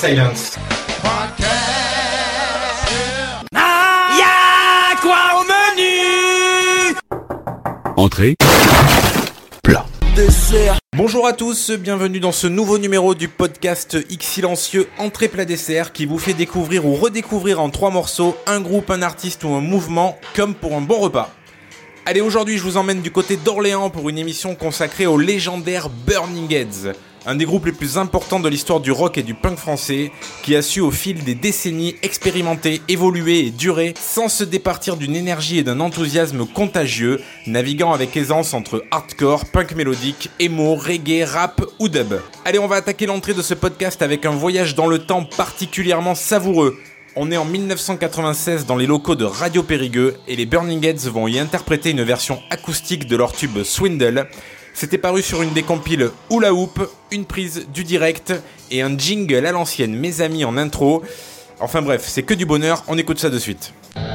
Silence. Y'a quoi au menu? Entrée. Plat. Dessert. Bonjour à tous, bienvenue dans ce nouveau numéro du podcast X Silencieux Entrée Plat Dessert qui vous fait découvrir ou redécouvrir en 3 morceaux un groupe, un artiste ou un mouvement comme pour un bon repas. Allez, aujourd'hui je vous emmène du côté d'Orléans pour une émission consacrée aux légendaires Burning Heads, un des groupes les plus importants de l'histoire du rock et du punk français, qui a su au fil des décennies expérimenter, évoluer et durer sans se départir d'une énergie et d'un enthousiasme contagieux, naviguant avec aisance entre hardcore, punk mélodique, emo, reggae, rap ou dub. Allez, on va attaquer l'entrée de ce podcast avec un voyage dans le temps particulièrement savoureux. On est en 1996 dans les locaux de Radio Périgueux et les Burning Heads vont y interpréter une version acoustique de leur tube Swindle. C'était paru sur une des compiles Hula Hoop, une prise du direct et un jingle à l'ancienne Mes Amis en intro. Enfin bref, c'est que du bonheur, on écoute ça de suite.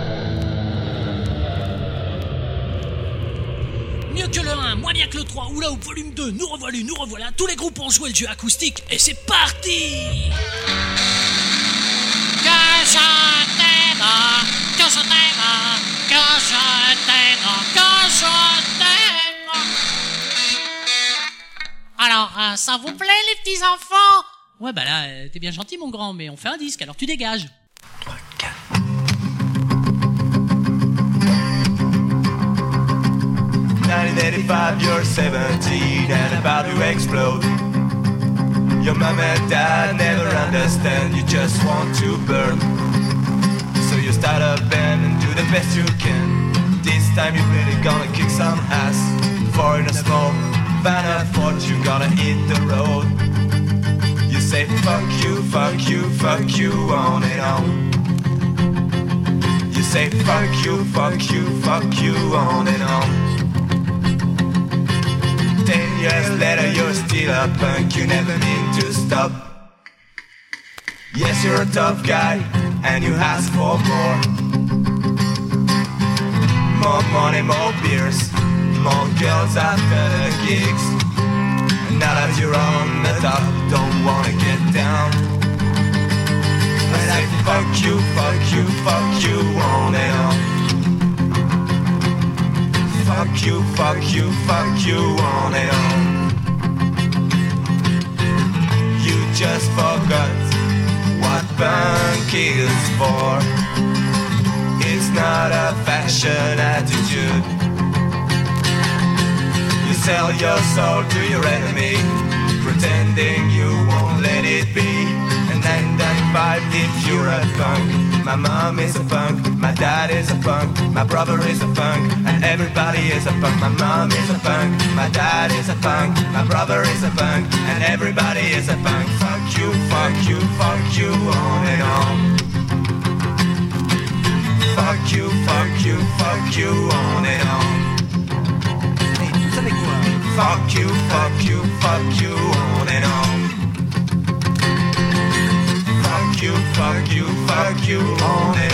Mieux que le 1, moins bien que le 3, Hula Hoop volume 2, nous revoilà, tous les groupes ont joué le jeu acoustique et c'est parti! Que je t'aime, que je t'aime, que je t'aime, que je t'aime. Alors, ça vous plaît les petits enfants? Ouais bah là, t'es bien gentil mon grand, mais on fait un disque, alors tu dégages. 3, 4. 1985, you're 17 and about to explode. Your mom and dad never understand, you just want to burn. So you start a band and do the best you can. This time you're really gonna kick some ass. For in a small van of fortune, gonna hit the road. You say fuck you, fuck you, fuck you, on and on. You say fuck you, fuck you, fuck you, on and on. 10 years later you're still a punk, you never mean to stop. Yes, you're a tough guy, and you ask for more. More money, more beers, more girls after the gigs. Now that you're on the top, don't wanna get down. And I fuck you, fuck you, fuck you, on and on. Fuck you, fuck you, fuck you, on and on. You just forgot what punk is for. It's not a fashion attitude. You sell your soul to your enemy, pretending you won't let it be. And 995 if you're a punk. My mom is a punk, my dad is a punk, my brother is a punk, and everybody is a punk. My mom is a punk, my dad is a punk, my brother is a punk, and everybody is a punk. Fuck you, fuck you, fuck you, on and on. Fuck you, fuck you, fuck you, on and on. Fuck you, fuck you, fuck you, on and on. Fuck you, fuck you, fuck you, on and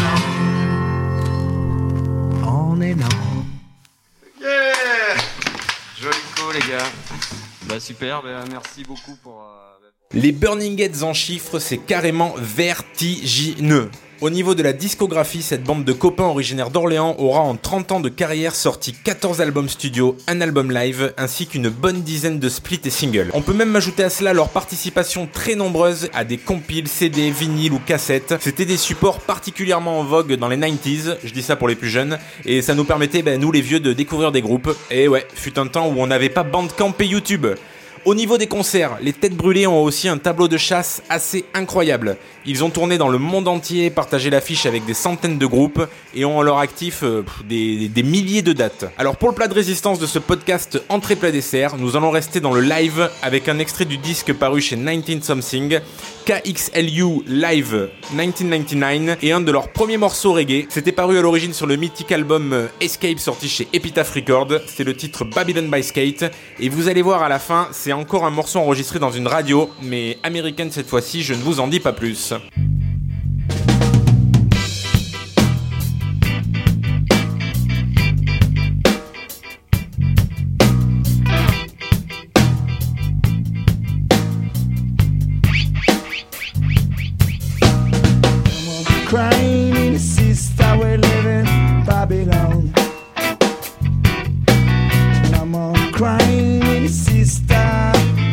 on. On est là. Yeah! Joli coup les gars. Bah super, merci beaucoup pour... Les Burning Heads en chiffres, c'est carrément vertigineux. Au niveau de la discographie, cette bande de copains originaires d'Orléans aura en 30 ans de carrière sorti 14 albums studio, un album live, ainsi qu'une bonne dizaine de splits et singles. On peut même ajouter à cela leur participation très nombreuse à des compiles, CD, vinyles ou cassettes. C'était des supports particulièrement en vogue dans les 90s, je dis ça pour les plus jeunes, et ça nous permettait, nous les vieux, de découvrir des groupes. Et ouais, fut un temps où on n'avait pas Bandcamp et YouTube. Au niveau des concerts, les Têtes Brûlées ont aussi un tableau de chasse assez incroyable. Ils ont tourné dans le monde entier, partagé l'affiche avec des centaines de groupes et ont à leur actif des milliers de dates. Alors pour le plat de résistance de ce podcast Entrée Plat Dessert, nous allons rester dans le live avec un extrait du disque paru chez 19 Something, KXLU Live 1999 et un de leurs premiers morceaux reggae. C'était paru à l'origine sur le mythique album Escape sorti chez Epitaph Records. C'est le titre Babylon by Skate et vous allez voir à la fin, c'est encore un morceau enregistré dans une radio, mais américaine cette fois-ci, je ne vous en dis pas plus. Babylon. No more crying, sister.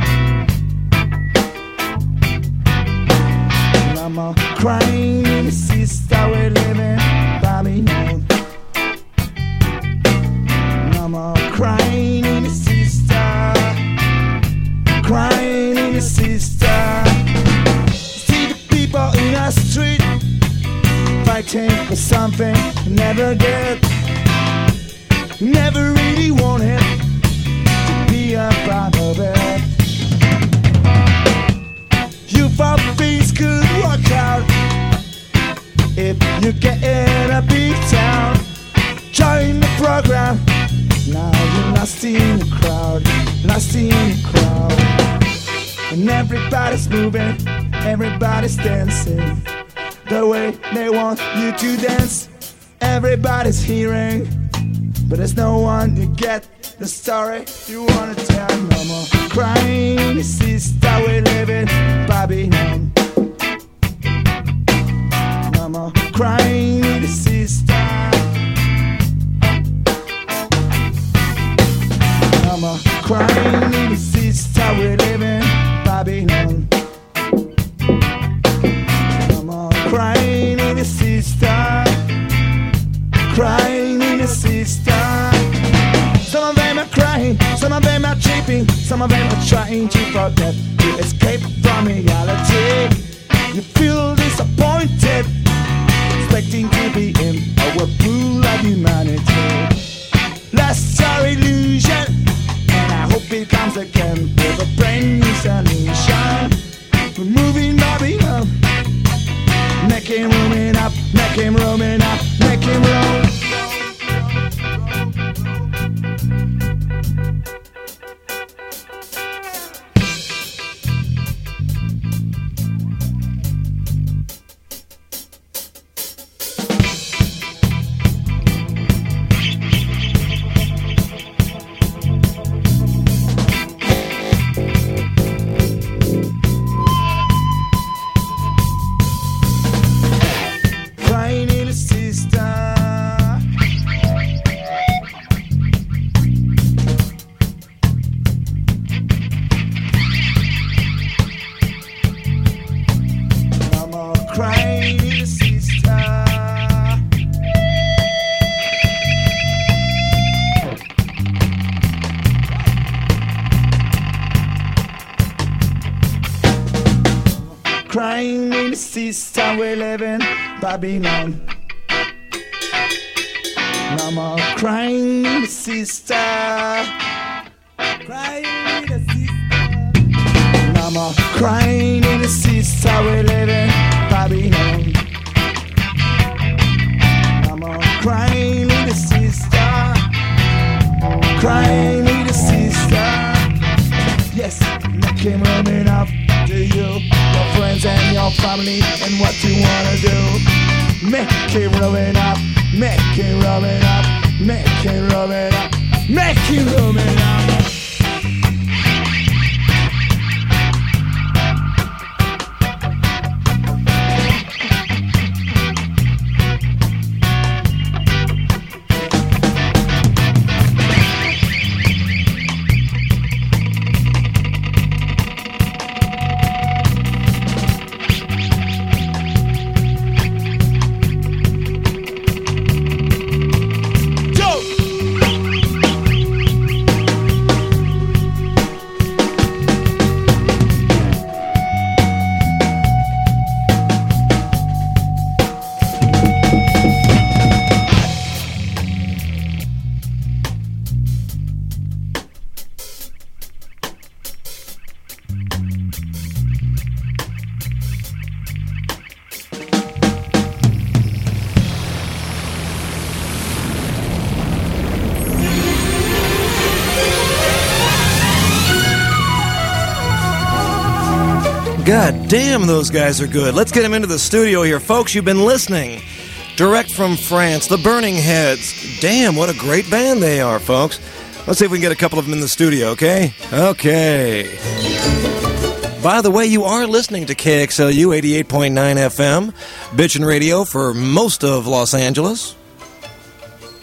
No more crying, sister. We live in Babylon. No more crying, sister. Crying, sister. See the people in the street fighting for something you never get. Never really wanted to be a part of it. You thought things could work out if you get in a big town. Join the program. Now you're lost in the crowd, lost in the crowd. And everybody's moving, everybody's dancing the way they want you to dance. Everybody's hearing, but there's no one to get the story you wanna tell. No more crying, sister, we live in Babylon. No more crying, sister. No more crying, sister, we live in Babylon. No more crying, sister. Crying, sister. Some of them are crying, some of them are cheeping, some of them are trying to forget, to escape from reality. You feel disappointed, expecting to be in our pool of humanity. Lost our illusion, and I hope it comes again with a brand new solution. We're moving Babylon, making room up, making room up, making room. Crying in the sister, we live in Babylon. No more crying in the sister. Crying in the sister. No more crying in the sister, we live in Babylon. No more crying in the sister. Crying in the sister. Yes, making room up to you, your friends and your family, and what you wanna do. Make it rolling up, make it rolling up, make it rolling up, make it rolling up. God damn, those guys are good. Let's get them into the studio here. Folks, you've been listening. Direct from France, the Burning Heads. Damn, what a great band they are, folks. Let's see if we can get a couple of them in the studio, okay? Okay. By the way, you are listening to KXLU 88.9 FM, Bitchin' Radio for most of Los Angeles.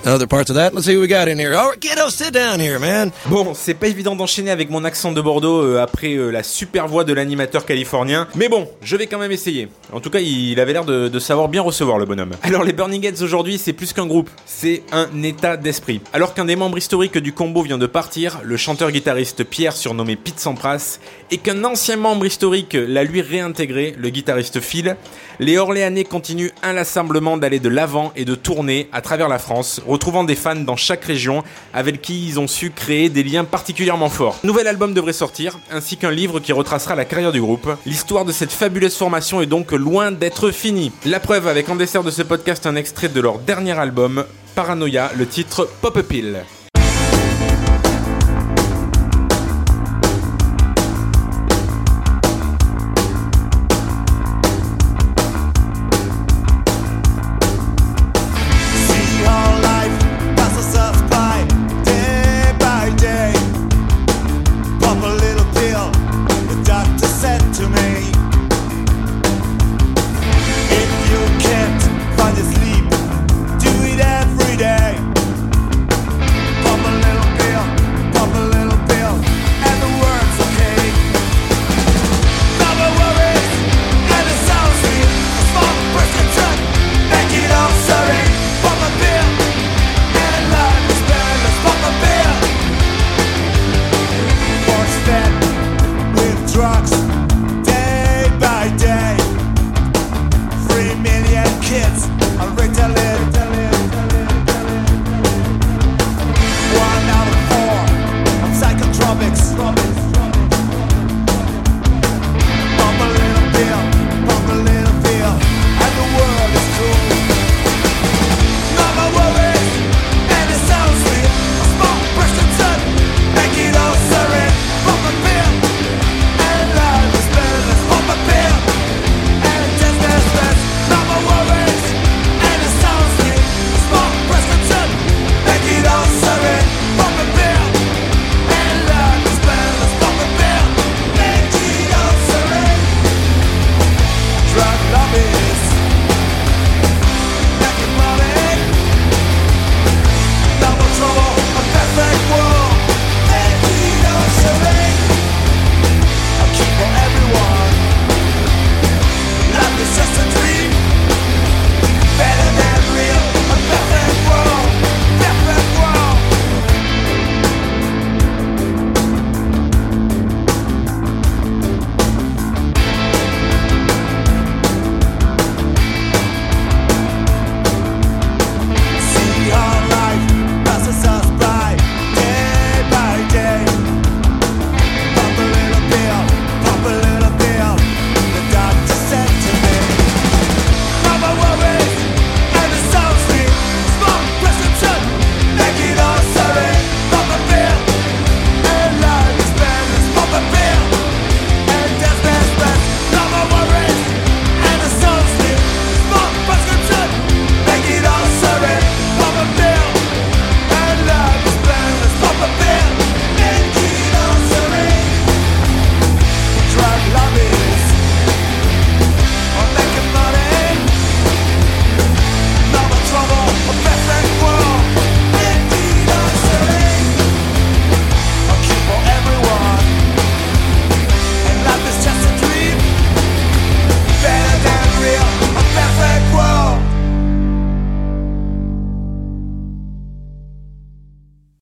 and other parts of that. Let's see what we got in here. All right, kiddo, sit down here, man. Bon, c'est pas évident d'enchaîner avec mon accent de Bordeaux après la super voix de l'animateur californien, mais bon, je vais quand même essayer. En tout cas, il avait l'air de savoir bien recevoir le bonhomme. Alors les Burning Heads aujourd'hui, c'est plus qu'un groupe, c'est un état d'esprit. Alors qu'un des membres historiques du combo vient de partir, le chanteur-guitariste Pierre surnommé Pete Sampras, et qu'un ancien membre historique l'a lui réintégré, le guitariste Phil, les Orléanais continuent inlassablement d'aller de l'avant et de tourner à travers la France, retrouvant des fans dans chaque région avec qui ils ont su créer des liens particulièrement forts. Nouvel album devrait sortir, ainsi qu'un livre qui retracera la carrière du groupe. L'histoire de cette fabuleuse formation est donc loin d'être finie. La preuve avec en dessert de ce podcast un extrait de leur dernier album, Paranoia, le titre Pop a Pill.